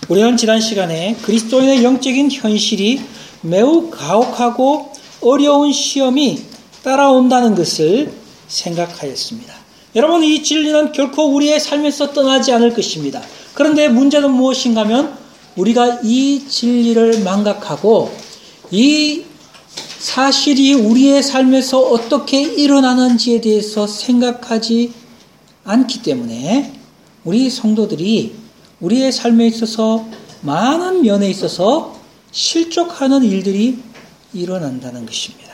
우리는 지난 시간에 그리스도인의 영적인 현실이 매우 가혹하고 어려운 시험이 따라온다는 것을 생각하였습니다. 여러분, 이 진리는 결코 우리의 삶에서 떠나지 않을 것입니다. 그런데 문제는 무엇인가 하면 우리가 이 진리를 망각하고 이 사실이 우리의 삶에서 어떻게 일어나는지에 대해서 생각하지 않기 때문에 우리 성도들이 우리의 삶에 있어서 많은 면에 있어서 실족하는 일들이 일어난다는 것입니다.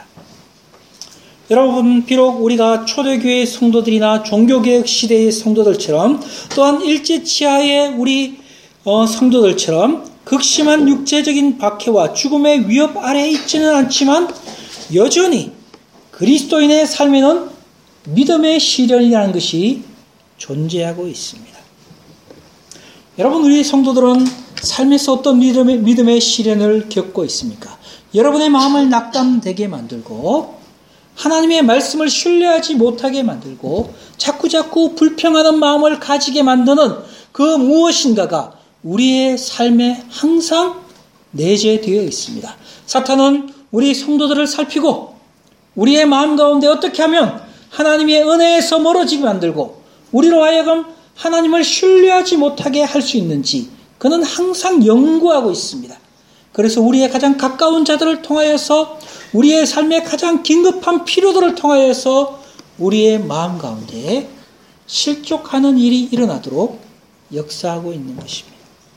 여러분, 비록 우리가 초대교회 성도들이나 종교개혁 시대의 성도들처럼 또한 일제치하의 우리 성도들처럼 극심한 육체적인 박해와 죽음의 위협 아래에 있지는 않지만 여전히 그리스도인의 삶에는 믿음의 시련이라는 것이 존재하고 있습니다. 여러분, 우리 성도들은 삶에서 어떤 믿음의 시련을 겪고 있습니까? 여러분의 마음을 낙담되게 만들고 하나님의 말씀을 신뢰하지 못하게 만들고 자꾸자꾸 불평하는 마음을 가지게 만드는 그 무엇인가가 우리의 삶에 항상 내재되어 있습니다. 사탄은 우리 성도들을 살피고 우리의 마음 가운데 어떻게 하면 하나님의 은혜에서 멀어지게 만들고 우리로 하여금 하나님을 신뢰하지 못하게 할 수 있는지 그는 항상 연구하고 있습니다. 그래서 우리의 가장 가까운 자들을 통하여서 우리의 삶의 가장 긴급한 필요들을 통하여서 우리의 마음 가운데 실족하는 일이 일어나도록 역사하고 있는 것입니다.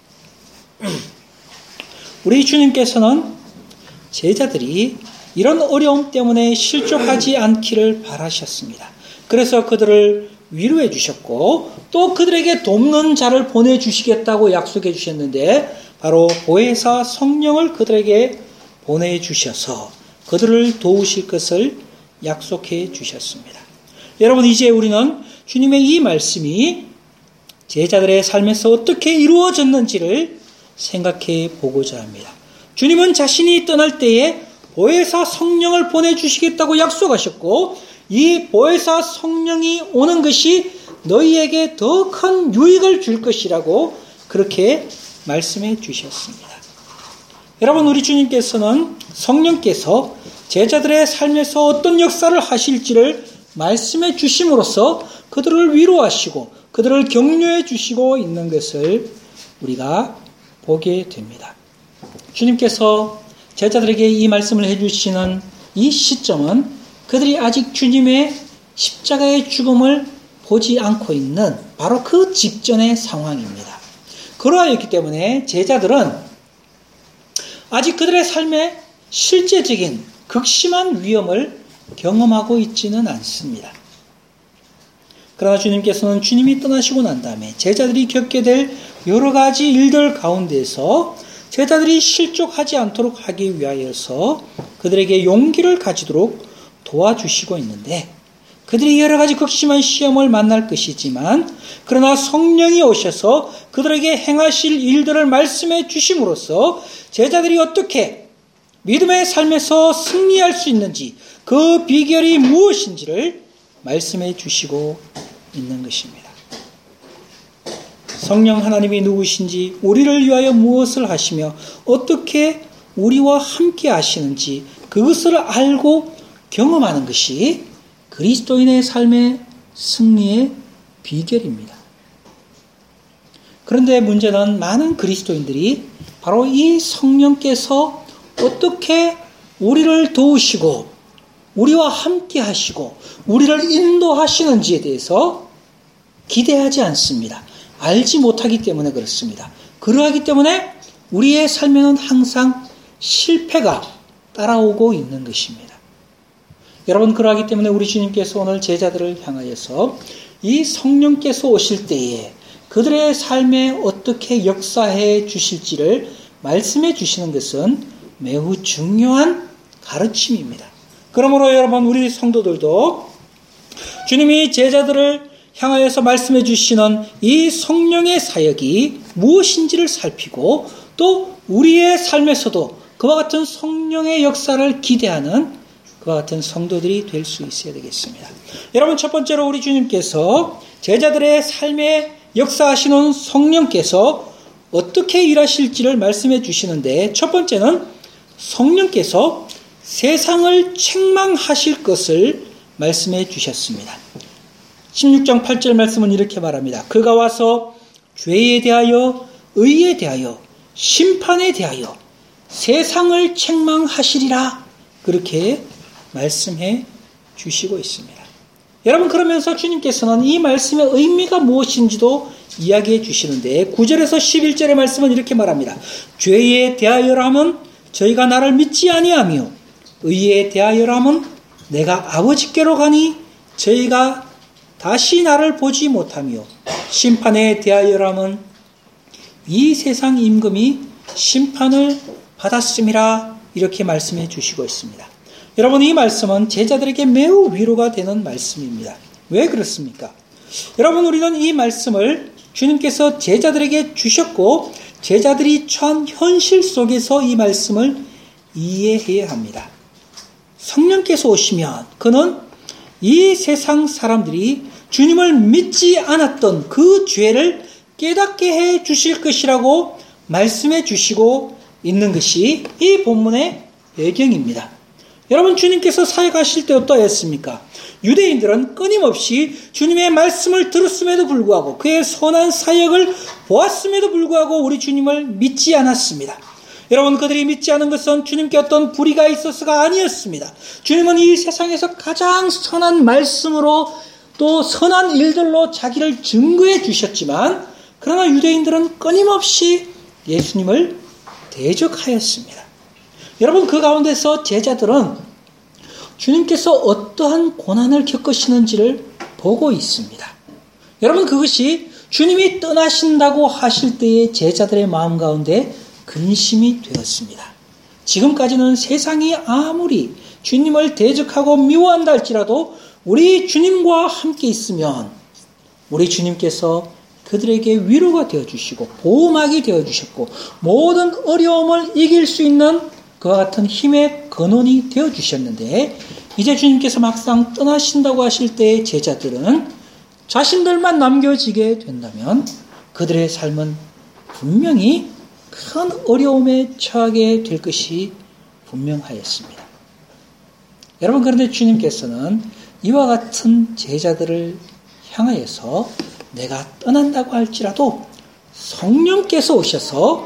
우리 주님께서는 제자들이 이런 어려움 때문에 실족하지 않기를 바라셨습니다. 그래서 그들을 위로해 주셨고 또 그들에게 돕는 자를 보내주시겠다고 약속해 주셨는데 바로 보혜사 성령을 그들에게 보내주셔서 그들을 도우실 것을 약속해 주셨습니다. 여러분, 이제 우리는 주님의 이 말씀이 제자들의 삶에서 어떻게 이루어졌는지를 생각해 보고자 합니다. 주님은 자신이 떠날 때에 보혜사 성령을 보내주시겠다고 약속하셨고 이 보혜사 성령이 오는 것이 너희에게 더 큰 유익을 줄 것이라고 그렇게 말씀해 주셨습니다. 여러분, 우리 주님께서는 성령께서 제자들의 삶에서 어떤 역사를 하실지를 말씀해 주심으로써 그들을 위로하시고 그들을 격려해 주시고 있는 것을 우리가 보게 됩니다. 주님께서 제자들에게 이 말씀을 해주시는 이 시점은 그들이 아직 주님의 십자가의 죽음을 보지 않고 있는 바로 그 직전의 상황입니다. 그러하였기 때문에 제자들은 아직 그들의 삶에 실제적인 극심한 위험을 경험하고 있지는 않습니다. 그러나 주님께서는 주님이 떠나시고 난 다음에 제자들이 겪게 될 여러 가지 일들 가운데서 제자들이 실족하지 않도록 하기 위하여서 그들에게 용기를 가지도록 도와주시고 있는데 그들이 여러 가지 극심한 시험을 만날 것이지만 그러나 성령이 오셔서 그들에게 행하실 일들을 말씀해 주심으로써 제자들이 어떻게 믿음의 삶에서 승리할 수 있는지 그 비결이 무엇인지를 말씀해 주시고 있는 것입니다. 성령 하나님이 누구신지 우리를 위하여 무엇을 하시며 어떻게 우리와 함께 하시는지 그것을 알고 경험하는 것이 그리스도인의 삶의 승리의 비결입니다. 그런데 문제는 많은 그리스도인들이 바로 이 성령께서 어떻게 우리를 도우시고 우리와 함께 하시고 우리를 인도하시는지에 대해서 기대하지 않습니다. 알지 못하기 때문에 그렇습니다. 그러하기 때문에 우리의 삶에는 항상 실패가 따라오고 있는 것입니다. 여러분, 그러하기 때문에 우리 주님께서 오늘 제자들을 향하여서 이 성령께서 오실 때에 그들의 삶에 어떻게 역사해 주실지를 말씀해 주시는 것은 매우 중요한 가르침입니다. 그러므로 여러분, 우리 성도들도 주님이 제자들을 향하여서 말씀해 주시는 이 성령의 사역이 무엇인지를 살피고 또 우리의 삶에서도 그와 같은 성령의 역사를 기대하는 그와 같은 성도들이 될 수 있어야 되겠습니다. 여러분, 첫 번째로 우리 주님께서 제자들의 삶에 역사하시는 성령께서 어떻게 일하실지를 말씀해 주시는데, 첫 번째는 성령께서 세상을 책망하실 것을 말씀해 주셨습니다. 16장 8절 말씀은 이렇게 말합니다. 그가 와서 죄에 대하여, 의에 대하여, 심판에 대하여 세상을 책망하시리라, 그렇게 말씀해 주시고 있습니다. 여러분, 그러면서 주님께서는 이 말씀의 의미가 무엇인지도 이야기해 주시는데, 9절에서 11절의 말씀은 이렇게 말합니다. 죄에 대하여라면 저희가 나를 믿지 아니하며, 의에 대하여라면 내가 아버지께로 가니 저희가 다시 나를 보지 못하며, 심판에 대하여라면 이 세상 임금이 심판을 받았음이라, 이렇게 말씀해 주시고 있습니다. 여러분, 이 말씀은 제자들에게 매우 위로가 되는 말씀입니다. 왜 그렇습니까? 여러분, 우리는 이 말씀을 주님께서 제자들에게 주셨고, 제자들이 처한 현실 속에서 이 말씀을 이해해야 합니다. 성령께서 오시면 그는 이 세상 사람들이 주님을 믿지 않았던 그 죄를 깨닫게 해 주실 것이라고 말씀해 주시고 있는 것이 이 본문의 배경입니다. 여러분, 주님께서 사역하실 때 어떠했습니까? 유대인들은 끊임없이 주님의 말씀을 들었음에도 불구하고, 그의 선한 사역을 보았음에도 불구하고 우리 주님을 믿지 않았습니다. 여러분, 그들이 믿지 않은 것은 주님께 어떤 불의가 있어서가 아니었습니다. 주님은 이 세상에서 가장 선한 말씀으로 또 선한 일들로 자기를 증거해 주셨지만, 그러나 유대인들은 끊임없이 예수님을 대적하였습니다. 여러분, 그 가운데서 제자들은 주님께서 어떠한 고난을 겪으시는지를 보고 있습니다. 여러분, 그것이 주님이 떠나신다고 하실 때의 제자들의 마음 가운데 근심이 되었습니다. 지금까지는 세상이 아무리 주님을 대적하고 미워한다 할지라도 우리 주님과 함께 있으면 우리 주님께서 그들에게 위로가 되어주시고 보호막이 되어주셨고 모든 어려움을 이길 수 있는 그와 같은 힘의 근원이 되어주셨는데, 이제 주님께서 막상 떠나신다고 하실 때의 제자들은 자신들만 남겨지게 된다면 그들의 삶은 분명히 큰 어려움에 처하게 될 것이 분명하였습니다. 여러분, 그런데 주님께서는 이와 같은 제자들을 향하여서 내가 떠난다고 할지라도 성령께서 오셔서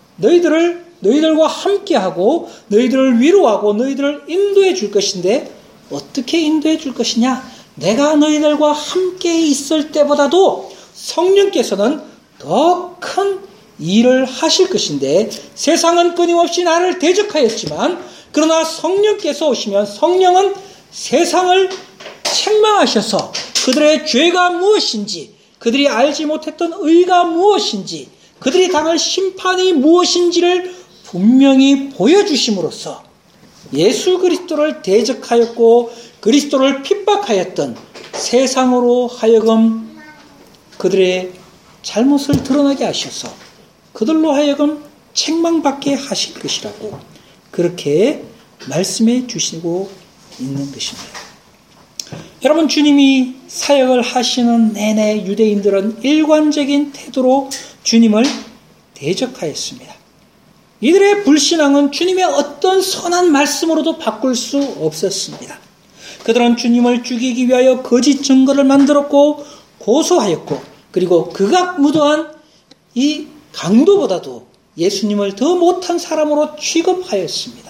너희들과 함께하고 너희들을 위로하고 너희들을 인도해 줄 것인데, 어떻게 인도해 줄 것이냐? 내가 너희들과 함께 있을 때보다도 성령께서는 더 큰 일을 하실 것인데, 세상은 끊임없이 나를 대적하였지만 그러나 성령께서 오시면 성령은 세상을 책망하셔서 그들의 죄가 무엇인지, 그들이 알지 못했던 의가 무엇인지, 그들이 당할 심판이 무엇인지를 분명히 보여주심으로써 예수 그리스도를 대적하였고 그리스도를 핍박하였던 세상으로 하여금 그들의 잘못을 드러나게 하셔서 그들로 하여금 책망받게 하실 것이라고 그렇게 말씀해 주시고 있는 것입니다. 여러분, 주님이 사역을 하시는 내내 유대인들은 일관적인 태도로 주님을 대적하였습니다. 이들의 불신앙은 주님의 어떤 선한 말씀으로도 바꿀 수 없었습니다. 그들은 주님을 죽이기 위하여 거짓 증거를 만들었고 고소하였고, 그리고 극악무도한 이 강도보다도 예수님을 더 못한 사람으로 취급하였습니다.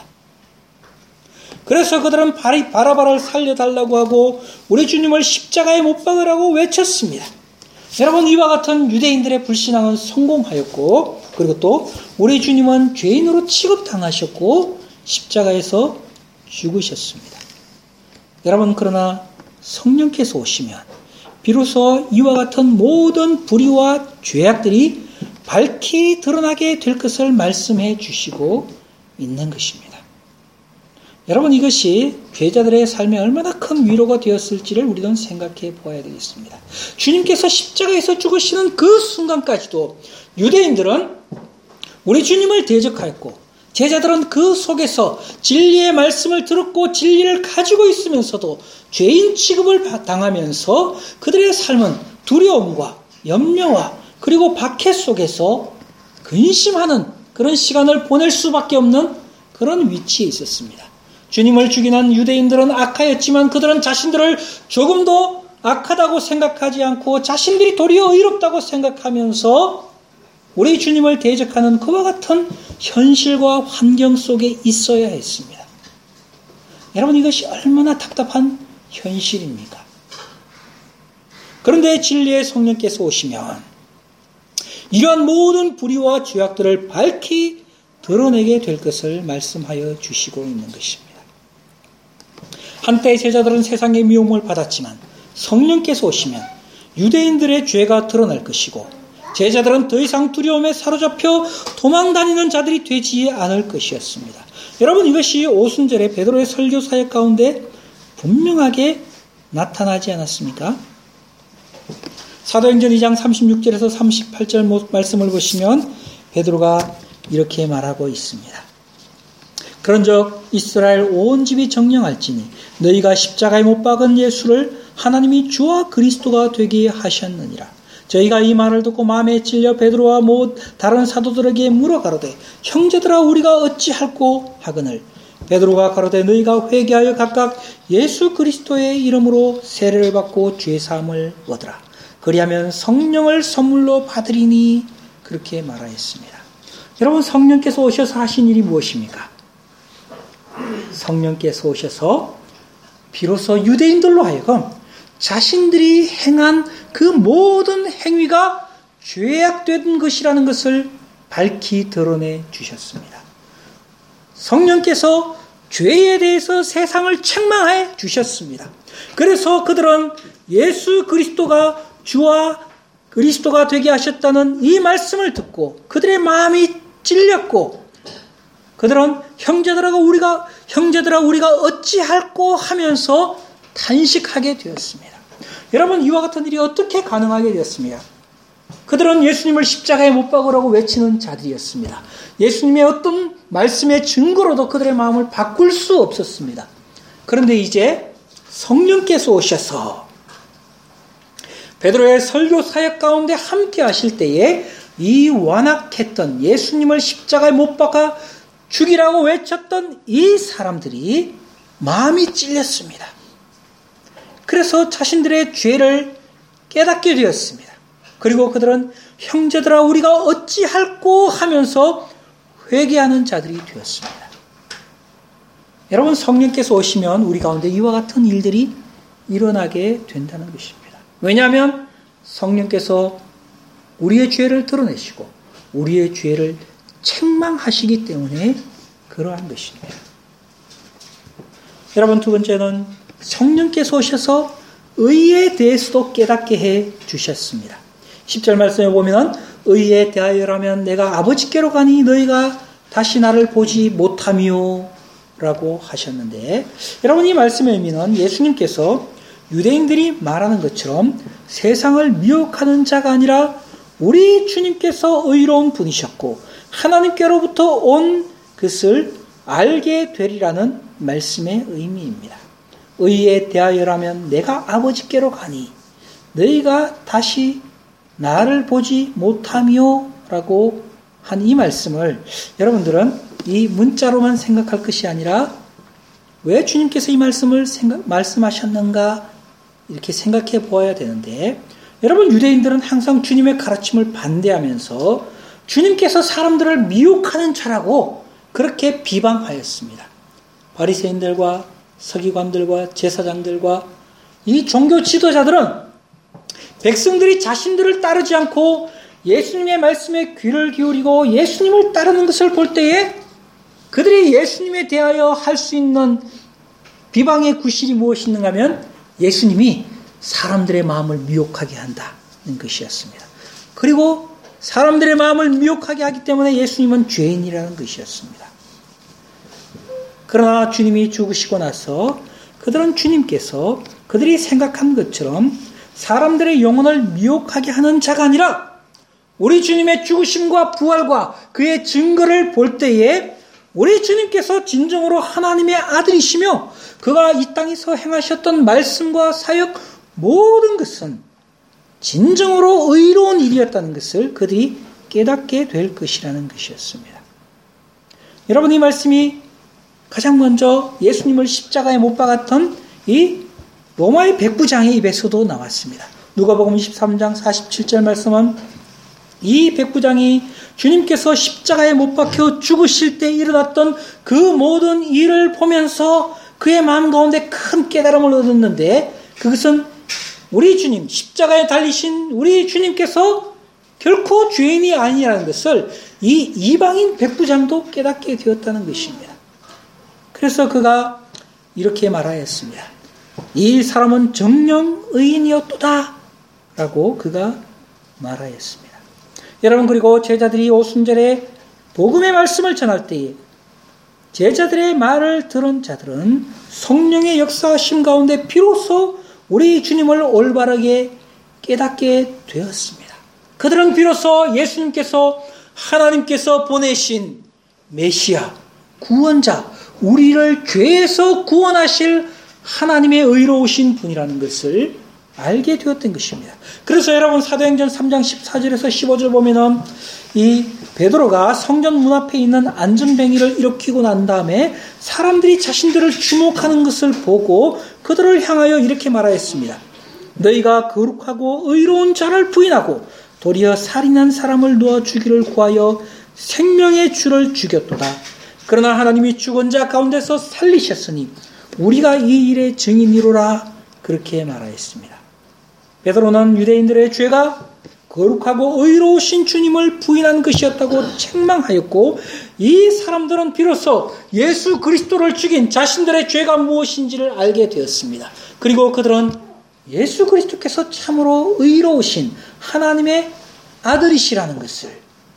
그래서 그들은 바라바를 살려달라고 하고 우리 주님을 십자가에 못 박으라고 외쳤습니다. 여러분, 이와 같은 유대인들의 불신앙은 성공하였고, 그리고 또 우리 주님은 죄인으로 취급당하셨고 십자가에서 죽으셨습니다. 여러분, 그러나 성령께서 오시면 비로소 이와 같은 모든 불의와 죄악들이 밝히 드러나게 될 것을 말씀해 주시고 있는 것입니다. 여러분, 이것이 죄자들의 삶에 얼마나 큰 위로가 되었을지를 우리는 생각해 보아야 되겠습니다. 주님께서 십자가에서 죽으시는 그 순간까지도 유대인들은 우리 주님을 대적하였고, 제자들은 그 속에서 진리의 말씀을 들었고 진리를 가지고 있으면서도 죄인 취급을 당하면서 그들의 삶은 두려움과 염려와 그리고 박해 속에서 근심하는 그런 시간을 보낼 수밖에 없는 그런 위치에 있었습니다. 주님을 죽이는 유대인들은 악하였지만 그들은 자신들을 조금도 악하다고 생각하지 않고 자신들이 도리어 의롭다고 생각하면서 우리 주님을 대적하는 그와 같은 현실과 환경 속에 있어야 했습니다. 여러분, 이것이 얼마나 답답한 현실입니까? 그런데 진리의 성령께서 오시면 이러한 모든 불의와 죄악들을 밝히 드러내게 될 것을 말씀하여 주시고 있는 것입니다. 한때 제자들은 세상의 미움을 받았지만 성령께서 오시면 유대인들의 죄가 드러날 것이고 제자들은 더 이상 두려움에 사로잡혀 도망다니는 자들이 되지 않을 것이었습니다. 여러분, 이것이 오순절에 베드로의 설교 사역 가운데 분명하게 나타나지 않았습니까? 사도행전 2장 36절에서 38절 말씀을 보시면 베드로가 이렇게 말하고 있습니다. 그런즉 이스라엘 온 집이 정령할지니 너희가 십자가에 못 박은 예수를 하나님이 주와 그리스도가 되게 하셨느니라. 저희가 이 말을 듣고 마음에 찔려 베드로와 다른 사도들에게 물어 가로되 형제들아 우리가 어찌할꼬 하거늘 베드로가 가로되 너희가 회개하여 각각 예수 그리스도의 이름으로 세례를 받고 죄사함을 얻으라. 그리하면 성령을 선물로 받으리니 그렇게 말하였습니다. 여러분, 성령께서 오셔서 하신 일이 무엇입니까? 성령께서 오셔서 비로소 유대인들로 하여금 자신들이 행한 그 모든 행위가 죄악된 것이라는 것을 밝히 드러내 주셨습니다. 성령께서 죄에 대해서 세상을 책망해 주셨습니다. 그래서 그들은 예수 그리스도가 주와 그리스도가 되게 하셨다는 이 말씀을 듣고 그들의 마음이 찔렸고 그들은 형제들아 우리가 어찌할꼬 하면서 탄식하게 되었습니다. 여러분, 이와 같은 일이 어떻게 가능하게 되었습니까? 그들은 예수님을 십자가에 못 박으라고 외치는 자들이었습니다. 예수님의 어떤 말씀의 증거로도 그들의 마음을 바꿀 수 없었습니다. 그런데 이제 성령께서 오셔서 베드로의 설교 사역 가운데 함께 하실 때에 이 완악했던 예수님을 십자가에 못 박아 죽이라고 외쳤던 이 사람들이 마음이 찔렸습니다. 그래서 자신들의 죄를 깨닫게 되었습니다. 그리고 그들은 형제들아 우리가 어찌할꼬 하면서 회개하는 자들이 되었습니다. 여러분, 성령께서 오시면 우리 가운데 이와 같은 일들이 일어나게 된다는 것입니다. 왜냐하면 성령께서 우리의 죄를 드러내시고 우리의 죄를 책망하시기 때문에 그러한 것입니다. 여러분, 두 번째는 성령께서 오셔서 의에 대해서도 깨닫게 해 주셨습니다. 10절 말씀에 보면 의에 대하여라면 내가 아버지께로 가니 너희가 다시 나를 보지 못하며 라고 하셨는데, 여러분, 이 말씀의 의미는 예수님께서 유대인들이 말하는 것처럼 세상을 미혹하는 자가 아니라 우리 주님께서 의로운 분이셨고 하나님께로부터 온 것을 알게 되리라는 말씀의 의미입니다. 의에 대하여라면 내가 아버지께로 가니 너희가 다시 나를 보지 못하며 라고 한 이 말씀을 여러분들은 이 문자로만 생각할 것이 아니라 왜 주님께서 이 말씀을 말씀하셨는가 이렇게 생각해 보아야 되는데, 여러분, 유대인들은 항상 주님의 가르침을 반대하면서 주님께서 사람들을 미혹하는 자라고 그렇게 비방하였습니다. 바리새인들과 서기관들과 제사장들과 이 종교 지도자들은 백성들이 자신들을 따르지 않고 예수님의 말씀에 귀를 기울이고 예수님을 따르는 것을 볼 때에 그들이 예수님에 대하여 할 수 있는 비방의 구실이 무엇인가 하면 예수님이 사람들의 마음을 미혹하게 한다는 것이었습니다. 그리고 사람들의 마음을 미혹하게 하기 때문에 예수님은 죄인이라는 것이었습니다. 그러나 주님이 죽으시고 나서 그들은 주님께서 그들이 생각한 것처럼 사람들의 영혼을 미혹하게 하는 자가 아니라 우리 주님의 죽으심과 부활과 그의 증거를 볼 때에 우리 주님께서 진정으로 하나님의 아들이시며 그가 이 땅에서 행하셨던 말씀과 사역 모든 것은 진정으로 의로운 일이었다는 것을 그들이 깨닫게 될 것이라는 것이었습니다. 여러분, 이 말씀이 가장 먼저 예수님을 십자가에 못 박았던 이 로마의 백부장의 입에서도 나왔습니다. 누가복음 23장 47절 말씀은 이 백부장이 주님께서 십자가에 못 박혀 죽으실 때 일어났던 그 모든 일을 보면서 그의 마음 가운데 큰 깨달음을 얻었는데, 그것은 우리 주님, 십자가에 달리신 우리 주님께서 결코 죄인이 아니라는 것을 이 이방인 백부장도 깨닫게 되었다는 것입니다. 그래서 그가 이렇게 말하였습니다. 이 사람은 정령 의인이었도다 라고 그가 말하였습니다. 여러분, 그리고 제자들이 오순절에 복음의 말씀을 전할 때에 제자들의 말을 들은 자들은 성령의 역사하심 가운데 비로소 우리 주님을 올바르게 깨닫게 되었습니다. 그들은 비로소 예수님께서 하나님께서 보내신 메시아, 구원자, 우리를 죄에서 구원하실 하나님의 의로우신 분이라는 것을 알게 되었던 것입니다. 그래서 여러분, 사도행전 3장 14절에서 15절 보면은 이 베드로가 성전 문 앞에 있는 안전뱅이를 일으키고 난 다음에 사람들이 자신들을 주목하는 것을 보고 그들을 향하여 이렇게 말하였습니다. 너희가 거룩하고 의로운 자를 부인하고 도리어 살인한 사람을 놓아 주기를 구하여 생명의 주를 죽였도다. 그러나 하나님이 죽은 자 가운데서 살리셨으니 우리가 이 일의 증인이로라. 그렇게 말하였습니다. 베드로는 유대인들의 죄가 거룩하고 의로우신 주님을 부인한 것이었다고 책망하였고, 이 사람들은 비로소 예수 그리스도를 죽인 자신들의 죄가 무엇인지를 알게 되었습니다. 그리고 그들은 예수 그리스도께서 참으로 의로우신 하나님의 아들이시라는 것을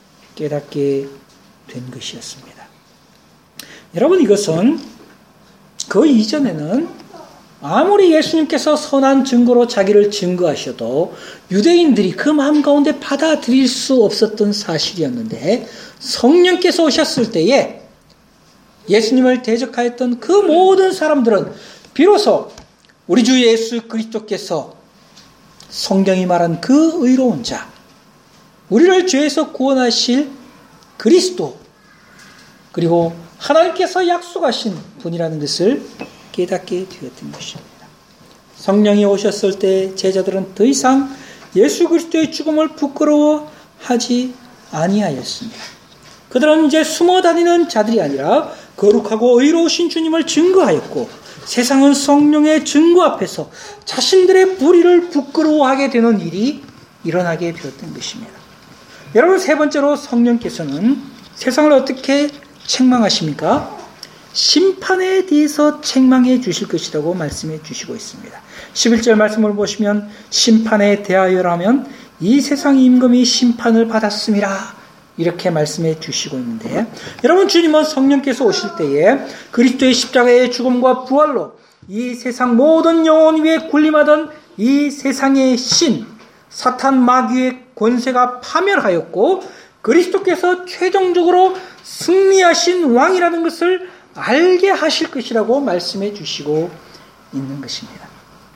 깨닫게 된 것이었습니다. 여러분, 이것은 그 이전에는 아무리 예수님께서 선한 증거로 자기를 증거하셔도 유대인들이 그 마음 가운데 받아들일 수 없었던 사실이었는데, 성령께서 오셨을 때에 예수님을 대적하였던 그 모든 사람들은 비로소 우리 주 예수 그리스도께서 성경이 말한 그 의로운 자, 우리를 죄에서 구원하실 그리스도, 그리고 하나님께서 약속하신 분이라는 것을 깨닫게 되었던 것입니다. 성령이 오셨을 때 제자들은 더 이상 예수 그리스도의 죽음을 부끄러워하지 아니하였습니다. 그들은 이제 숨어 다니는 자들이 아니라 거룩하고 의로우신 주님을 증거하였고, 세상은 성령의 증거 앞에서 자신들의 불의를 부끄러워하게 되는 일이 일어나게 되었던 것입니다. 여러분, 세 번째로 성령께서는 세상을 어떻게 책망하십니까? 심판에 대해서 책망해 주실 것이라고 말씀해 주시고 있습니다. 11절 말씀을 보시면 심판에 대하여라면 이 세상 임금이 심판을 받았음이라, 이렇게 말씀해 주시고 있는데, 여러분, 주님은 성령께서 오실 때에 그리스도의 십자가의 죽음과 부활로 이 세상 모든 영혼 위에 군림하던 이 세상의 신 사탄 마귀의 권세가 파멸하였고, 그리스도께서 최종적으로 승리하신 왕이라는 것을 알게 하실 것이라고 말씀해 주시고 있는 것입니다.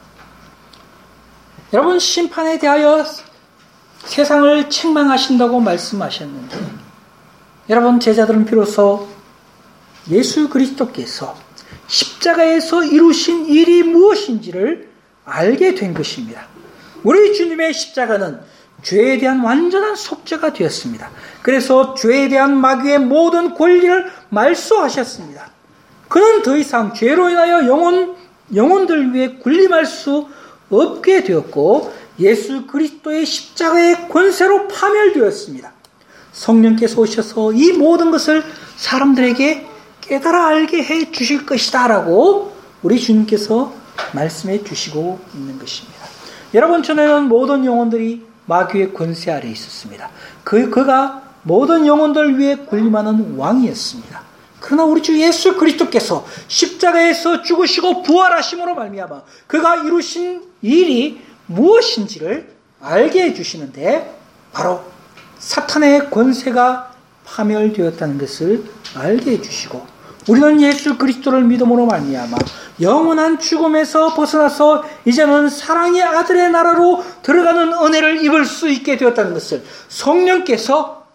여러분, 심판에 대하여 세상을 책망하신다고 말씀하셨는데, 여러분, 제자들은 비로소 예수 그리스도께서 십자가에서 이루신 일이 무엇인지를 알게 된 것입니다. 우리 주님의 십자가는 죄에 대한 완전한 속죄가 되었습니다. 그래서 죄에 대한 마귀의 모든 권리를 말소하셨습니다. 그는 더 이상 죄로 인하여 영혼들 위해 군림할 수 없게 되었고, 예수 그리스도의 십자가의 권세로 파멸되었습니다. 성령께서 오셔서 이 모든 것을 사람들에게 깨달아 알게 해 주실 것이다 라고 우리 주님께서 말씀해 주시고 있는 것입니다. 여러분, 전에는 모든 영혼들이 마귀의 권세 아래에 있었습니다. 그가 모든 영혼들 위해 군림하는 왕이었습니다. 그러나 우리 주 예수 그리스도께서 십자가에서 죽으시고 부활하심으로 말미암아 그가 이루신 일이 무엇인지를 알게 해주시는데, 바로 사탄의 권세가 파멸되었다는 것을 알게 해주시고, 우리는 예수 그리스도를 믿음으로 말미암아 영원한 죽음에서 벗어나서 이제는 사랑의 아들의 나라로 들어가는 은혜를 입을 수 있게 되었다는 것을 성령께서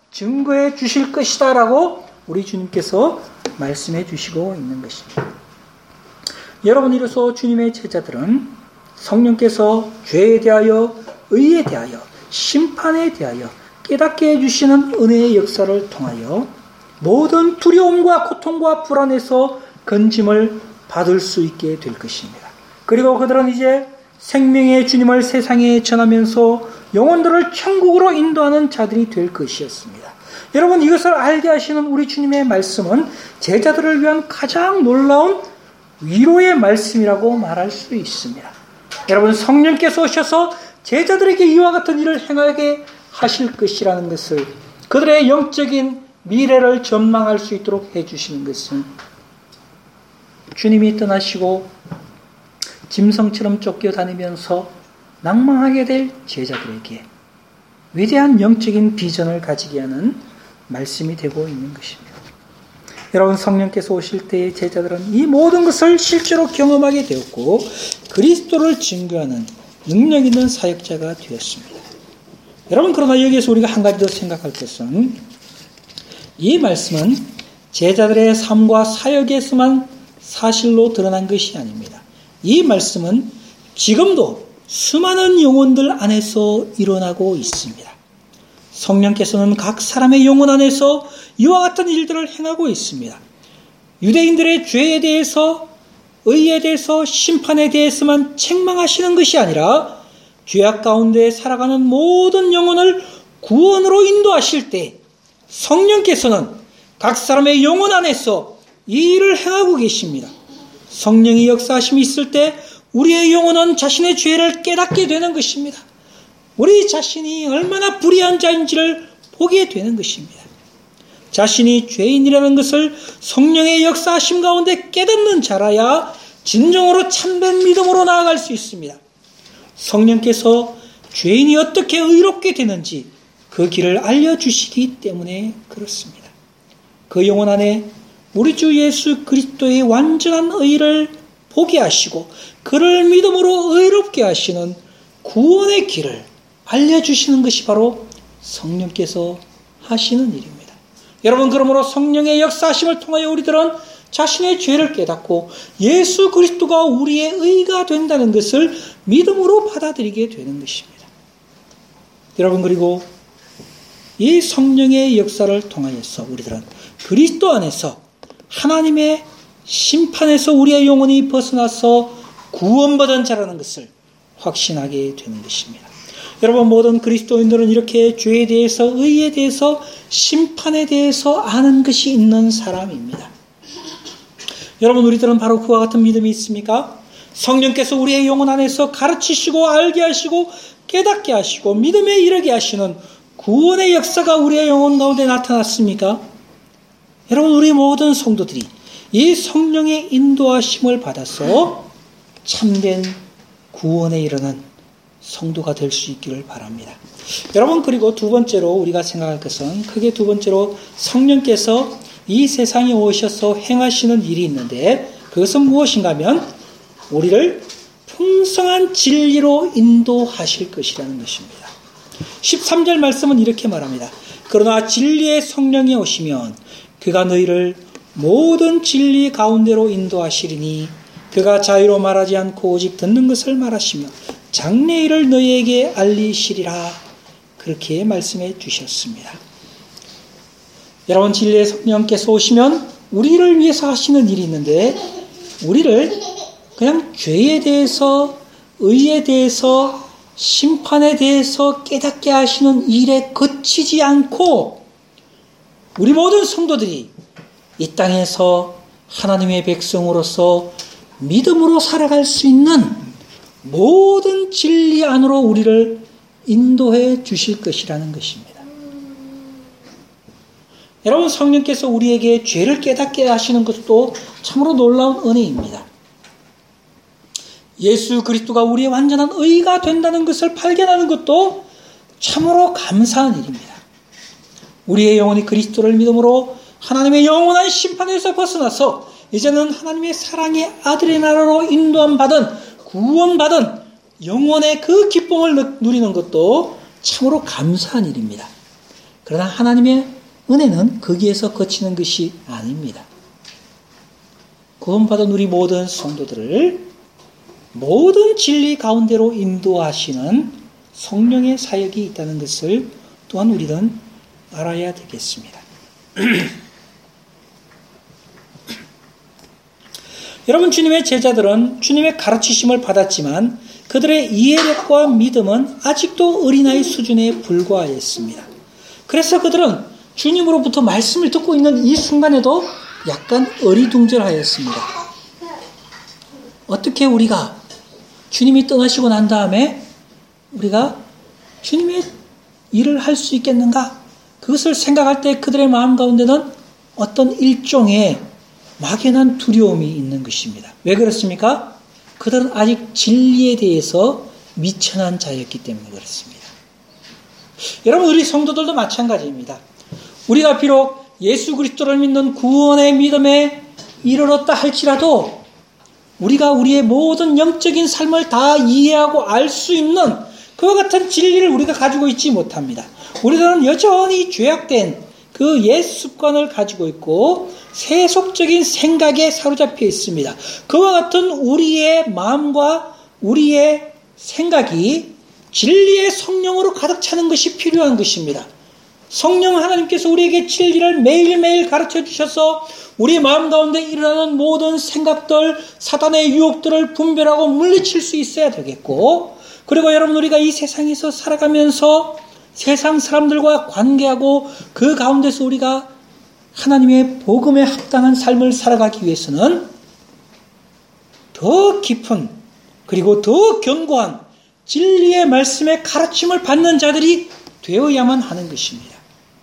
증거해 주실 것이다 라고 우리 주님께서 말씀해 주시고 있는 것입니다. 여러분, 이로써 주님의 제자들은 성령께서 죄에 대하여, 의에 대하여, 심판에 대하여 깨닫게 해주시는 은혜의 역사를 통하여 모든 두려움과 고통과 불안에서 건짐을 받을 수 있게 될 것입니다. 그리고 그들은 이제 생명의 주님을 세상에 전하면서 영혼들을 천국으로 인도하는 자들이 될 것이었습니다. 여러분, 이것을 알게 하시는 우리 주님의 말씀은 제자들을 위한 가장 놀라운 위로의 말씀이라고 말할 수 있습니다. 여러분, 성령께서 오셔서 제자들에게 이와 같은 일을 행하게 하실 것이라는 것을, 그들의 영적인 미래를 전망할 수 있도록 해주시는 것은 주님이 떠나시고 짐승처럼 쫓겨다니면서 낭망하게 될 제자들에게 위대한 영적인 비전을 가지게 하는 말씀이 되고 있는 것입니다. 여러분, 성령께서 오실 때의 제자들은 이 모든 것을 실제로 경험하게 되었고 그리스도를 증거하는 능력 있는 사역자가 되었습니다. 여러분, 그러나 여기에서 우리가 한 가지 더 생각할 것은 이 말씀은 제자들의 삶과 사역에서만 사실로 드러난 것이 아닙니다. 이 말씀은 지금도 수많은 영혼들 안에서 일어나고 있습니다. 성령께서는 각 사람의 영혼 안에서 이와 같은 일들을 행하고 있습니다. 유대인들의 죄에 대해서, 의에 대해서, 심판에 대해서만 책망하시는 것이 아니라 죄악 가운데 살아가는 모든 영혼을 구원으로 인도하실 때 성령께서는 각 사람의 영혼 안에서 이 일을 행하고 계십니다. 성령의 역사하심이 있을 때 우리의 영혼은 자신의 죄를 깨닫게 되는 것입니다. 우리 자신이 얼마나 불의한 자인지를 보게 되는 것입니다. 자신이 죄인이라는 것을 성령의 역사하심 가운데 깨닫는 자라야 진정으로 참된 믿음으로 나아갈 수 있습니다. 성령께서 죄인이 어떻게 의롭게 되는지 그 길을 알려주시기 때문에 그렇습니다. 그 영혼 안에 우리 주 예수 그리스도의 완전한 의를 보게 하시고 그를 믿음으로 의롭게 하시는 구원의 길을 알려주시는 것이 바로 성령께서 하시는 일입니다. 여러분, 그러므로 성령의 역사하심을 통하여 우리들은 자신의 죄를 깨닫고 예수 그리스도가 우리의 의가 된다는 것을 믿음으로 받아들이게 되는 것입니다. 여러분, 그리고 이 성령의 역사를 통하여서 우리들은 그리스도 안에서 하나님의 심판에서 우리의 영혼이 벗어나서 구원받은 자라는 것을 확신하게 되는 것입니다. 여러분, 모든 그리스도인들은 이렇게 죄에 대해서, 의에 대해서, 심판에 대해서 아는 것이 있는 사람입니다. 여러분, 우리들은 바로 그와 같은 믿음이 있습니까? 성령께서 우리의 영혼 안에서 가르치시고 알게 하시고 깨닫게 하시고 믿음에 이르게 하시는 구원의 역사가 우리의 영혼 가운데 나타났습니까? 여러분, 우리 모든 성도들이 이 성령의 인도하심을 받아서 참된 구원에 이르는 성도가 될 수 있기를 바랍니다. 여러분, 그리고 두 번째로 우리가 생각할 것은 크게 두 번째로 성령께서 이 세상에 오셔서 행하시는 일이 있는데 그것은 무엇인가 하면 우리를 풍성한 진리로 인도하실 것이라는 것입니다. 13절 말씀은 이렇게 말합니다. 그러나 진리의 성령이 오시면 그가 너희를 모든 진리 가운데로 인도하시리니 그가 자유로 말하지 않고 오직 듣는 것을 말하시며 장래일을 너희에게 알리시리라. 그렇게 말씀해 주셨습니다. 여러분, 진리의 성령께서 오시면 우리를 위해서 하시는 일이 있는데 우리를 그냥 죄에 대해서, 의에 대해서, 심판에 대해서 깨닫게 하시는 일에 그치지 않고 우리 모든 성도들이 이 땅에서 하나님의 백성으로서 믿음으로 살아갈 수 있는 모든 진리 안으로 우리를 인도해 주실 것이라는 것입니다. 여러분, 성령께서 우리에게 죄를 깨닫게 하시는 것도 참으로 놀라운 은혜입니다. 예수 그리스도가 우리의 완전한 의가 된다는 것을 발견하는 것도 참으로 감사한 일입니다. 우리의 영혼이 그리스도를 믿음으로 하나님의 영원한 심판에서 벗어나서 이제는 하나님의 사랑의 아들의 나라로 인도함 받은, 구원받은 영혼의 그 기쁨을 누리는 것도 참으로 감사한 일입니다. 그러나 하나님의 은혜는 거기에서 그치는 것이 아닙니다. 구원받은 우리 모든 성도들을 모든 진리 가운데로 인도하시는 성령의 사역이 있다는 것을 또한 우리는 알아야 되겠습니다. 여러분, 주님의 제자들은 주님의 가르치심을 받았지만 그들의 이해력과 믿음은 아직도 어린아이 수준에 불과했습니다. 그래서 그들은 주님으로부터 말씀을 듣고 있는 이 순간에도 약간 어리둥절하였습니다. 어떻게 우리가 주님이 떠나시고 난 다음에 우리가 주님의 일을 할 수 있겠는가? 그것을 생각할 때 그들의 마음 가운데는 어떤 일종의 막연한 두려움이 있는 것입니다. 왜 그렇습니까? 그들은 아직 진리에 대해서 미천한 자였기 때문에 그렇습니다. 여러분, 우리 성도들도 마찬가지입니다. 우리가 비록 예수 그리스도를 믿는 구원의 믿음에 이르렀다 할지라도 우리가 우리의 모든 영적인 삶을 다 이해하고 알 수 있는 그와 같은 진리를 우리가 가지고 있지 못합니다. 우리들은 여전히 죄악된 그 옛 습관을 가지고 있고 세속적인 생각에 사로잡혀 있습니다. 그와 같은 우리의 마음과 우리의 생각이 진리의 성령으로 가득 차는 것이 필요한 것입니다. 성령 하나님께서 우리에게 진리를 매일매일 가르쳐 주셔서 우리 마음 가운데 일어나는 모든 생각들, 사단의 유혹들을 분별하고 물리칠 수 있어야 되겠고, 그리고 여러분, 우리가 이 세상에서 살아가면서 세상 사람들과 관계하고 그 가운데서 우리가 하나님의 복음에 합당한 삶을 살아가기 위해서는 더 깊은 그리고 더 견고한 진리의 말씀의 가르침을 받는 자들이 되어야만 하는 것입니다.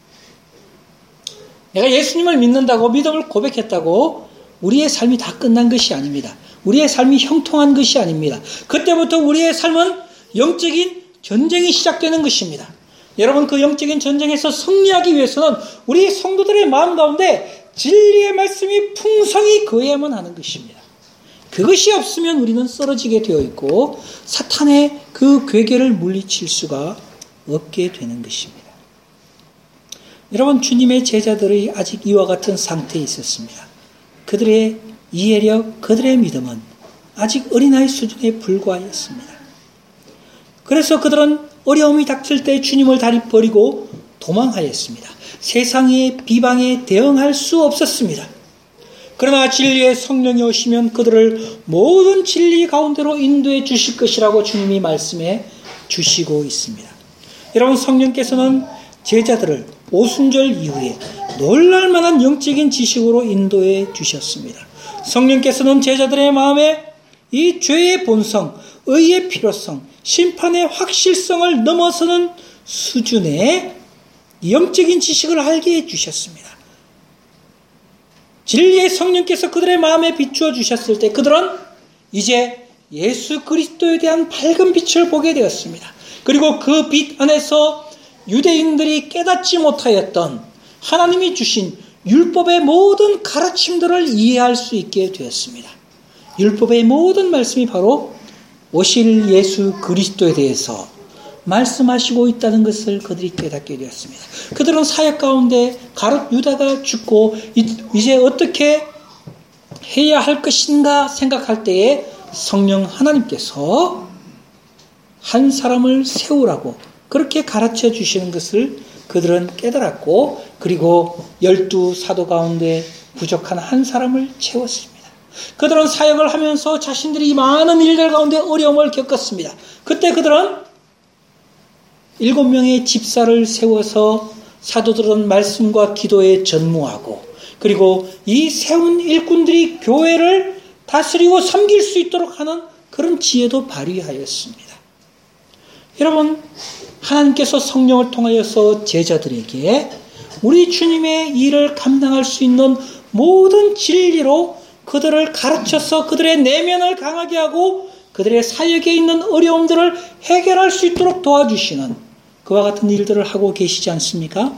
내가 예수님을 믿는다고 믿음을 고백했다고 우리의 삶이 다 끝난 것이 아닙니다. 우리의 삶이 형통한 것이 아닙니다. 그때부터 우리의 삶은 영적인 전쟁이 시작되는 것입니다. 여러분, 그 영적인 전쟁에서 승리하기 위해서는 우리 성도들의 마음 가운데 진리의 말씀이 풍성히 거해야만 하는 것입니다. 그것이 없으면 우리는 쓰러지게 되어 있고 사탄의 그 괴계를 물리칠 수가 없게 되는 것입니다. 여러분, 주님의 제자들이 아직 이와 같은 상태에 있었습니다. 그들의 이해력, 그들의 믿음은 아직 어린아이 수준에 불과했습니다. 그래서 그들은 어려움이 닥칠 때 주님을 다리 버리고 도망하였습니다. 세상의 비방에 대응할 수 없었습니다. 그러나 진리의 성령이 오시면 그들을 모든 진리 가운데로 인도해 주실 것이라고 주님이 말씀해 주시고 있습니다. 여러분, 성령께서는 제자들을 오순절 이후에 놀랄만한 영적인 지식으로 인도해 주셨습니다. 성령께서는 제자들의 마음에 이 죄의 본성, 의의 필요성, 심판의 확실성을 넘어서는 수준의 영적인 지식을 알게 해주셨습니다. 진리의 성령께서 그들의 마음에 비추어 주셨을 때 그들은 이제 예수 그리스도에 대한 밝은 빛을 보게 되었습니다. 그리고 그 빛 안에서 유대인들이 깨닫지 못하였던 하나님이 주신 율법의 모든 가르침들을 이해할 수 있게 되었습니다. 율법의 모든 말씀이 바로 오실 예수 그리스도에 대해서 말씀하시고 있다는 것을 그들이 깨닫게 되었습니다. 그들은 사역 가운데 가룟 유다가 죽고 이제 어떻게 해야 할 것인가 생각할 때에 성령 하나님께서 한 사람을 세우라고 그렇게 가르쳐 주시는 것을 그들은 깨달았고, 그리고 12 사도 가운데 부족한 한 사람을 채웠습니다. 그들은 사역을 하면서 자신들이 많은 일들 가운데 어려움을 겪었습니다. 그때 그들은 7명의 집사를 세워서 사도들은 말씀과 기도에 전무하고, 그리고 이 세운 일꾼들이 교회를 다스리고 섬길 수 있도록 하는 그런 지혜도 발휘하였습니다. 여러분, 하나님께서 성령을 통하여서 제자들에게 우리 주님의 일을 감당할 수 있는 모든 진리로 그들을 가르쳐서 그들의 내면을 강하게 하고 그들의 사역에 있는 어려움들을 해결할 수 있도록 도와주시는 그와 같은 일들을 하고 계시지 않습니까?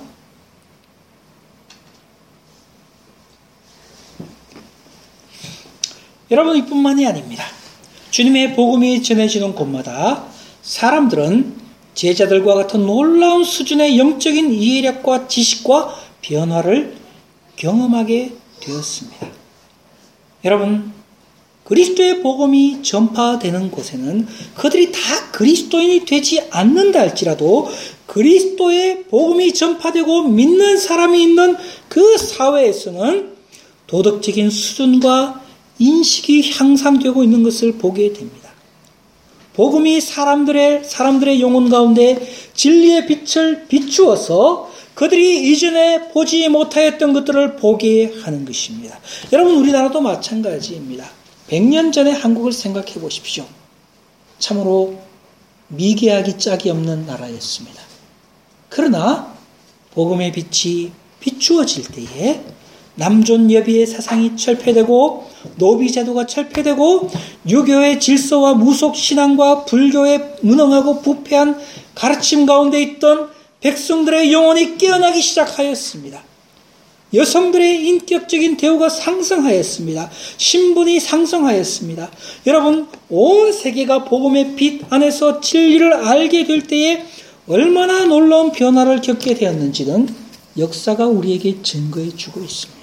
여러분, 이뿐만이 아닙니다. 주님의 복음이 전해지는 곳마다 사람들은 제자들과 같은 놀라운 수준의 영적인 이해력과 지식과 변화를 경험하게 되었습니다. 여러분, 그리스도의 복음이 전파되는 곳에는 그들이 다 그리스도인이 되지 않는다 할지라도 그리스도의 복음이 전파되고 믿는 사람이 있는 그 사회에서는 도덕적인 수준과 인식이 향상되고 있는 것을 보게 됩니다. 복음이 사람들의 영혼 가운데 진리의 빛을 비추어서 그들이 이전에 보지 못하였던 것들을 보게 하는 것입니다. 여러분, 우리나라도 마찬가지입니다. 100년 전의 한국을 생각해 보십시오. 참으로 미개하기 짝이 없는 나라였습니다. 그러나 복음의 빛이 비추어질 때에 남존여비의 사상이 철폐되고 노비제도가 철폐되고 유교의 질서와 무속신앙과 불교의 무능하고 부패한 가르침 가운데 있던 백성들의 영혼이 깨어나기 시작하였습니다. 여성들의 인격적인 대우가 상승하였습니다. 신분이 상승하였습니다. 여러분, 온 세계가 복음의 빛 안에서 진리를 알게 될 때에 얼마나 놀라운 변화를 겪게 되었는지는 역사가 우리에게 증거해 주고 있습니다.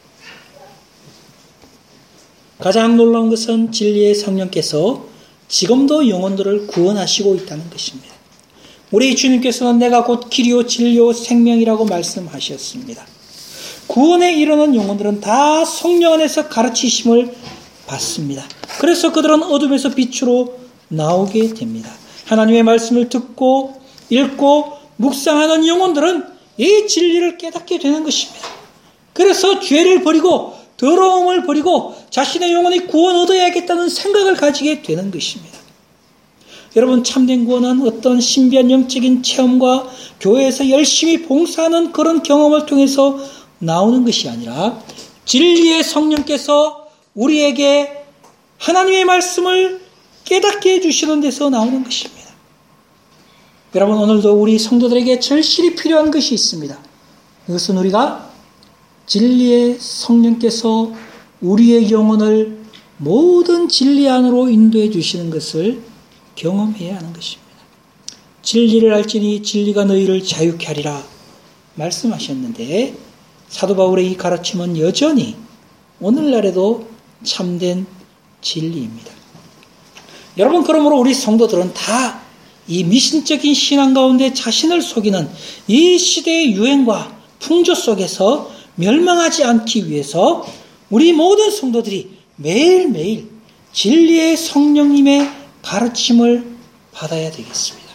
가장 놀라운 것은 진리의 성령께서 지금도 영혼들을 구원하시고 있다는 것입니다. 우리 주님께서는 내가 곧 길이요 진리요 생명이라고 말씀하셨습니다. 구원에 이르는 영혼들은 다 성령 안에서 가르치심을 받습니다. 그래서 그들은 어둠에서 빛으로 나오게 됩니다. 하나님의 말씀을 듣고 읽고 묵상하는 영혼들은 이 진리를 깨닫게 되는 것입니다. 그래서 죄를 버리고 더러움을 버리고 자신의 영혼이 구원 얻어야겠다는 생각을 가지게 되는 것입니다. 여러분, 참된 구원은 어떤 신비한 영적인 체험과 교회에서 열심히 봉사하는 그런 경험을 통해서 나오는 것이 아니라 진리의 성령께서 우리에게 하나님의 말씀을 깨닫게 해주시는 데서 나오는 것입니다. 여러분, 오늘도 우리 성도들에게 절실히 필요한 것이 있습니다. 그것은 우리가 진리의 성령께서 우리의 영혼을 모든 진리 안으로 인도해 주시는 것을 경험해야 하는 것입니다. 진리를 알지니 진리가 너희를 자유케 하리라 말씀하셨는데 사도 바울의 이 가르침은 여전히 오늘날에도 참된 진리입니다. 여러분, 그러므로 우리 성도들은 다 이 미신적인 신앙 가운데 자신을 속이는 이 시대의 유행과 풍조 속에서 멸망하지 않기 위해서 우리 모든 성도들이 매일매일 진리의 성령님의 가르침을 받아야 되겠습니다.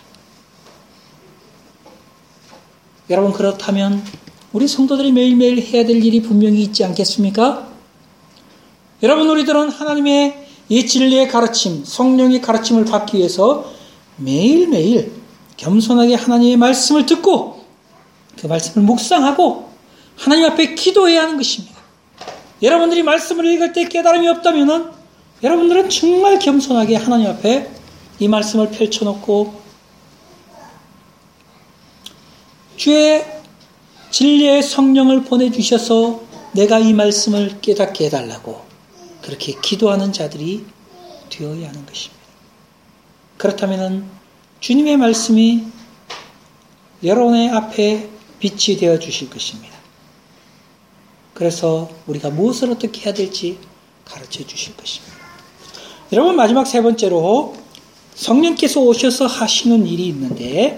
여러분, 그렇다면 우리 성도들이 매일매일 해야 될 일이 분명히 있지 않겠습니까? 여러분, 우리들은 하나님의 이 진리의 가르침, 성령의 가르침을 받기 위해서 매일매일 겸손하게 하나님의 말씀을 듣고 그 말씀을 묵상하고 하나님 앞에 기도해야 하는 것입니다. 여러분들이 말씀을 읽을 때 깨달음이 없다면 여러분들은 정말 겸손하게 하나님 앞에 이 말씀을 펼쳐놓고 주의 진리의 성령을 보내주셔서 내가 이 말씀을 깨닫게 해달라고 그렇게 기도하는 자들이 되어야 하는 것입니다. 그렇다면 주님의 말씀이 여러분의 앞에 빛이 되어 주실 것입니다. 그래서 우리가 무엇을 어떻게 해야 될지 가르쳐 주실 것입니다. 여러분, 마지막 세 번째로 성령께서 오셔서 하시는 일이 있는데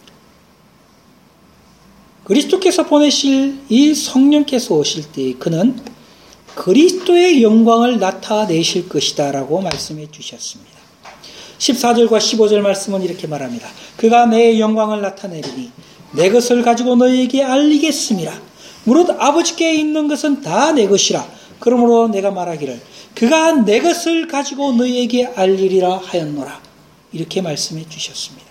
그리스도께서 보내실 이 성령께서 오실 때 그는 그리스도의 영광을 나타내실 것이다 라고 말씀해 주셨습니다. 14절과 15절 말씀은 이렇게 말합니다. 그가 내 영광을 나타내리니 내 것을 가지고 너희에게 알리겠습니다. 무릇 아버지께 있는 것은 다 내 것이라. 그러므로 내가 말하기를 그가 내 것을 가지고 너희에게 알리리라 하였노라. 이렇게 말씀해 주셨습니다.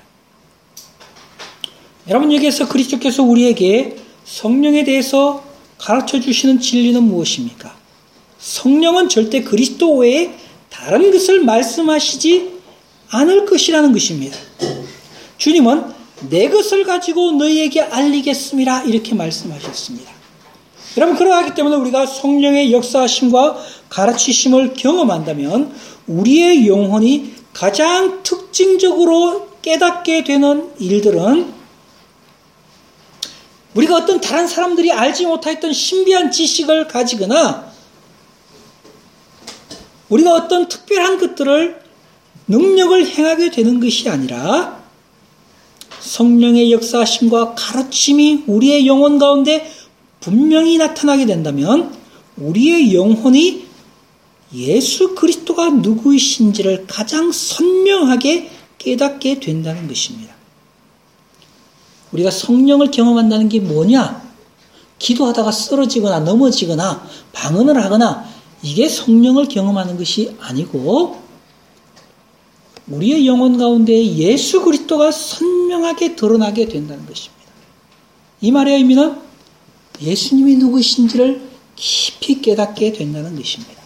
여러분, 여기에서 그리스도께서 우리에게 성령에 대해서 가르쳐 주시는 진리는 무엇입니까? 성령은 절대 그리스도 외에 다른 것을 말씀하시지 않을 것이라는 것입니다. 주님은 내 것을 가지고 너희에게 알리겠습니다. 이렇게 말씀하셨습니다. 여러분, 그러하기 때문에 우리가 성령의 역사하심과 가르치심을 경험한다면 우리의 영혼이 가장 특징적으로 깨닫게 되는 일들은 우리가 어떤 다른 사람들이 알지 못했던 신비한 지식을 가지거나 우리가 어떤 특별한 것들을 능력을 행하게 되는 것이 아니라 성령의 역사하심과 가르침이 우리의 영혼 가운데 분명히 나타나게 된다면 우리의 영혼이 예수 그리스도가 누구이신지를 가장 선명하게 깨닫게 된다는 것입니다. 우리가 성령을 경험한다는 게 뭐냐? 기도하다가 쓰러지거나 넘어지거나 방언을 하거나 이게 성령을 경험하는 것이 아니고 우리의 영혼 가운데 예수 그리스도가 선명하게 드러나게 된다는 것입니다. 이 말의 의미는 예수님이 누구이신지를 깊이 깨닫게 된다는 것입니다.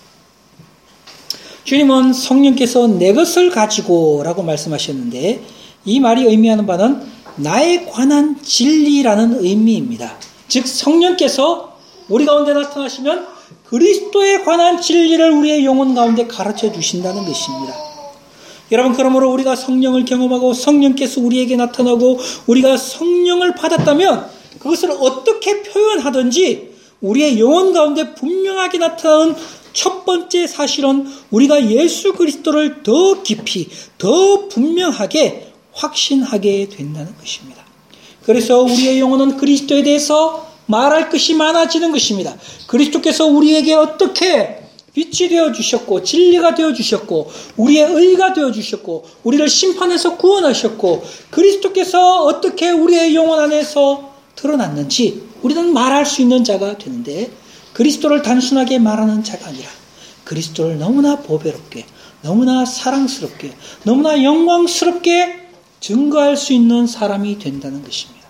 주님은 성령께서 내 것을 가지고 라고 말씀하셨는데 이 말이 의미하는 바는 나에 관한 진리라는 의미입니다. 즉 성령께서 우리 가운데 나타나시면 그리스도에 관한 진리를 우리의 영혼 가운데 가르쳐 주신다는 것입니다. 여러분, 그러므로 우리가 성령을 경험하고 성령께서 우리에게 나타나고 우리가 성령을 받았다면 그것을 어떻게 표현하든지 우리의 영혼 가운데 분명하게 나타나는 첫 번째 사실은 우리가 예수 그리스도를 더 깊이, 더 분명하게 확신하게 된다는 것입니다. 그래서 우리의 영혼은 그리스도에 대해서 말할 것이 많아지는 것입니다. 그리스도께서 우리에게 어떻게 빛이 되어주셨고 진리가 되어주셨고 우리의 의가 되어주셨고 우리를 심판해서 구원하셨고 그리스도께서 어떻게 우리의 영혼 안에서 드러났는지 우리는 말할 수 있는 자가 되는데 그리스도를 단순하게 말하는 자가 아니라 그리스도를 너무나 보배롭게 너무나 사랑스럽게 너무나 영광스럽게 증거할 수 있는 사람이 된다는 것입니다.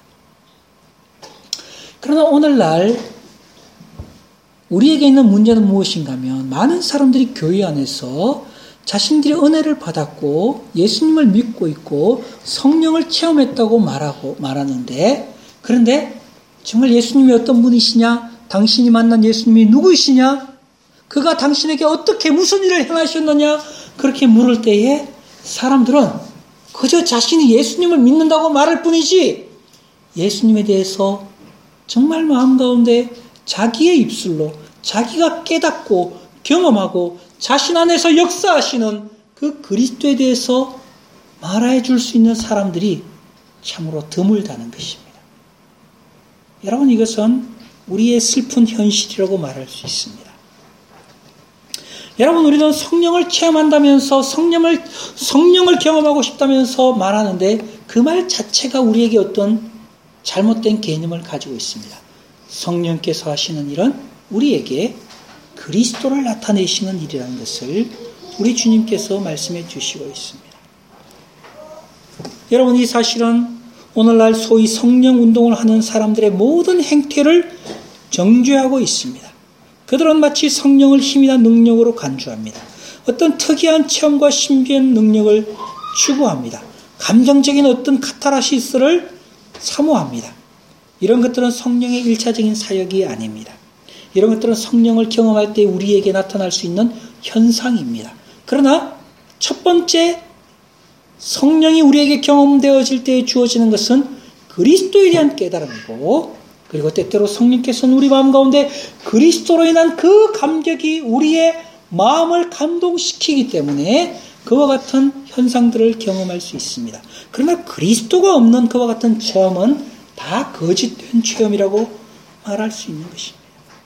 그러나 오늘날 우리에게 있는 문제는 무엇인가 하면 많은 사람들이 교회 안에서 자신들이 은혜를 받았고 예수님을 믿고 있고 성령을 체험했다고 말하는데 그런데 정말 예수님이 어떤 분이시냐? 당신이 만난 예수님이 누구이시냐? 그가 당신에게 어떻게 무슨 일을 행하셨느냐? 그렇게 물을 때에 사람들은 그저 자신이 예수님을 믿는다고 말할 뿐이지 예수님에 대해서 정말 마음 가운데 자기의 입술로 자기가 깨닫고 경험하고 자신 안에서 역사하시는 그 그리스도에 대해서 말해 줄 수 있는 사람들이 참으로 드물다는 것입니다. 여러분, 이것은 우리의 슬픈 현실이라고 말할 수 있습니다. 여러분, 우리는 성령을 체험한다면서 성령을 경험하고 싶다면서 말하는데 그 말 자체가 우리에게 어떤 잘못된 개념을 가지고 있습니다. 성령께서 하시는 일은 우리에게 그리스도를 나타내시는 일이라는 것을 우리 주님께서 말씀해 주시고 있습니다. 여러분, 이 사실은 오늘날 소위 성령 운동을 하는 사람들의 모든 행태를 정죄하고 있습니다. 그들은 마치 성령을 힘이나 능력으로 간주합니다. 어떤 특이한 체험과 신비한 능력을 추구합니다. 감정적인 어떤 카타르시스를 사모합니다. 이런 것들은 성령의 1차적인 사역이 아닙니다. 이런 것들은 성령을 경험할 때 우리에게 나타날 수 있는 현상입니다. 그러나 첫 번째 성령이 우리에게 경험되어질 때 주어지는 것은 그리스도에 대한 깨달음이고 그리고 때때로 성령께서는 우리 마음 가운데 그리스도로 인한 그 감격이 우리의 마음을 감동시키기 때문에 그와 같은 현상들을 경험할 수 있습니다. 그러나 그리스도가 없는 그와 같은 체험은 다 거짓된 체험이라고 말할 수 있는 것입니다.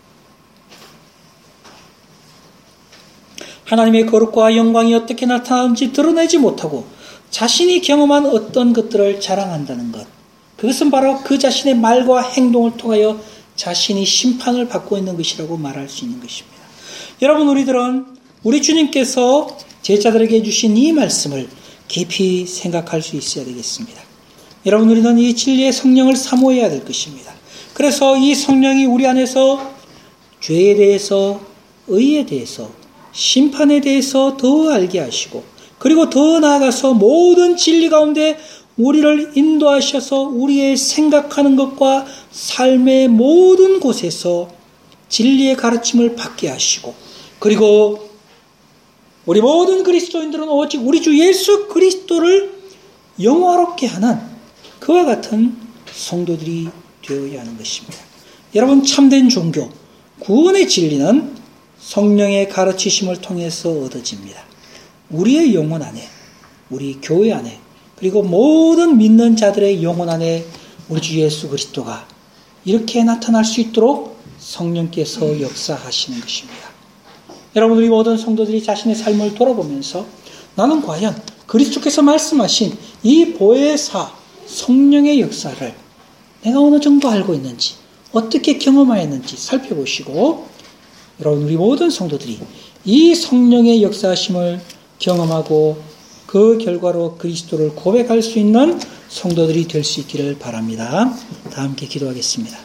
하나님의 거룩과 영광이 어떻게 나타나는지 드러내지 못하고 자신이 경험한 어떤 것들을 자랑한다는 것, 그것은 바로 그 자신의 말과 행동을 통하여 자신이 심판을 받고 있는 것이라고 말할 수 있는 것입니다. 여러분, 우리 주님께서 제자들에게 주신 이 말씀을 깊이 생각할 수 있어야 되겠습니다. 여러분, 우리는 이 진리의 성령을 사모해야 될 것입니다. 그래서 이 성령이 우리 안에서 죄에 대해서, 의에 대해서, 심판에 대해서 더 알게 하시고 그리고 더 나아가서 모든 진리 가운데 우리를 인도하셔서 우리의 생각하는 것과 삶의 모든 곳에서 진리의 가르침을 받게 하시고 그리고 우리 모든 그리스도인들은 오직 우리 주 예수 그리스도를 영화롭게 하는 그와 같은 성도들이 되어야 하는 것입니다. 여러분, 참된 종교, 구원의 진리는 성령의 가르치심을 통해서 얻어집니다. 우리의 영혼 안에, 우리 교회 안에, 그리고 모든 믿는 자들의 영혼 안에 우리 주 예수 그리스도가 이렇게 나타날 수 있도록 성령께서 역사하시는 것입니다. 여러분, 우리 모든 성도들이 자신의 삶을 돌아보면서 나는 과연 그리스도께서 말씀하신 이 보혜사 성령의 역사를 내가 어느 정도 알고 있는지, 어떻게 경험하였는지 살펴보시고, 여러분, 우리 모든 성도들이 이 성령의 역사하심을 경험하고 그 결과로 그리스도를 고백할 수 있는 성도들이 될 수 있기를 바랍니다. 다 함께 기도하겠습니다.